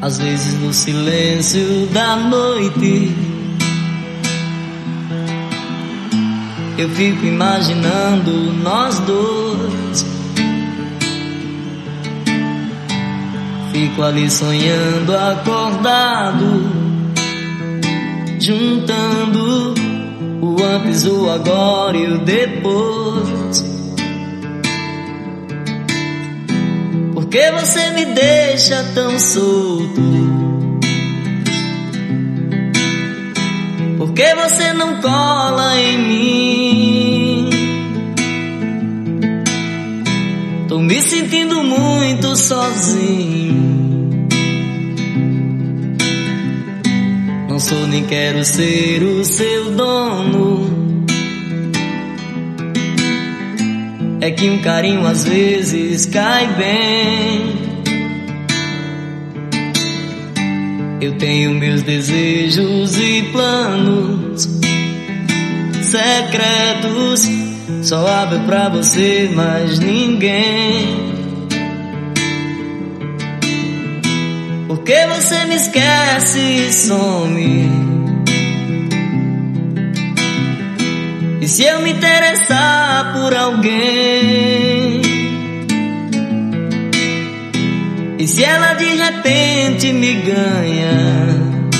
às vezes no silêncio da noite, eu fico imaginando nós dois. Fico ali sonhando acordado, juntando o antes, o agora e o depois. Por que você me deixa tão solto? Por que você não cola em mim? Tô me sentindo muito sozinho. Não sou nem quero ser o seu dono. É que um carinho às vezes cai bem. Eu tenho meus desejos e planos secretos, só abro pra você, mais ninguém. Por que você me esquece e some? E se eu me interessar por alguém? E se ela de repente me ganha?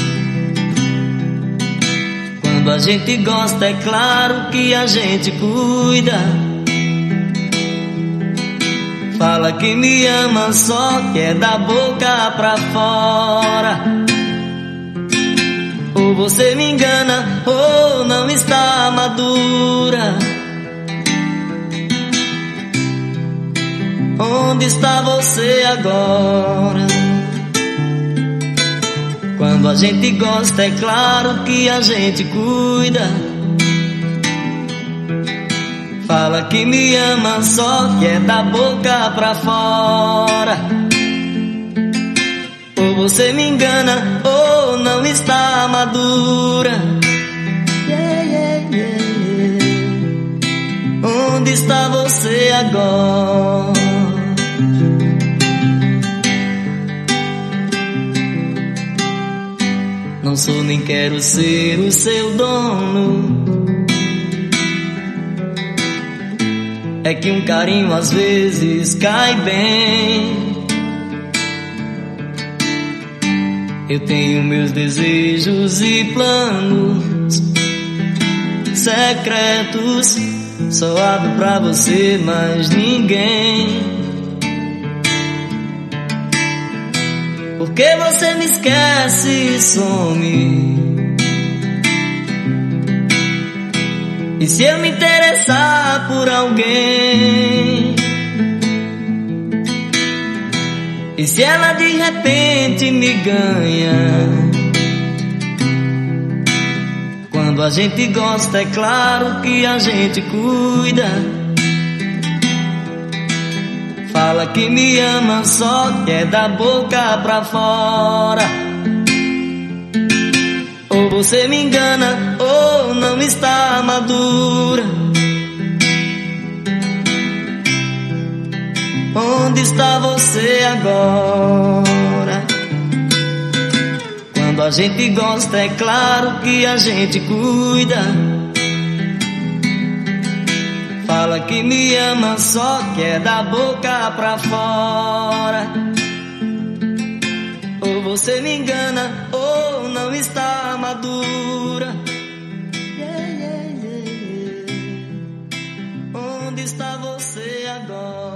Quando a gente gosta, é claro que a gente cuida. Fala que me ama, só que é da boca pra fora. Ou você me engana, ou não está madura. Onde está você agora? Quando a gente gosta, é claro que a gente cuida. Fala que me ama, só que é da boca pra fora. Ou você me engana, ou não está madura. Onde está você agora? Não sou nem quero ser o seu dono. É que um carinho às vezes cai bem. Eu tenho meus desejos e planos secretos, só abro pra você, mais ninguém. Por que você me esquece e some? E se eu me interessar por alguém? E se ela de repente me ganha? Quando a gente gosta, é claro que a gente cuida. Fala que me ama, só que é da boca pra fora. Ou você me engana, ou não está madura. Onde está você agora? Quando a gente gosta, é claro que a gente cuida. Fala que me ama, só que é da boca pra fora. Ou você me engana, ou não está madura. Onde está você agora?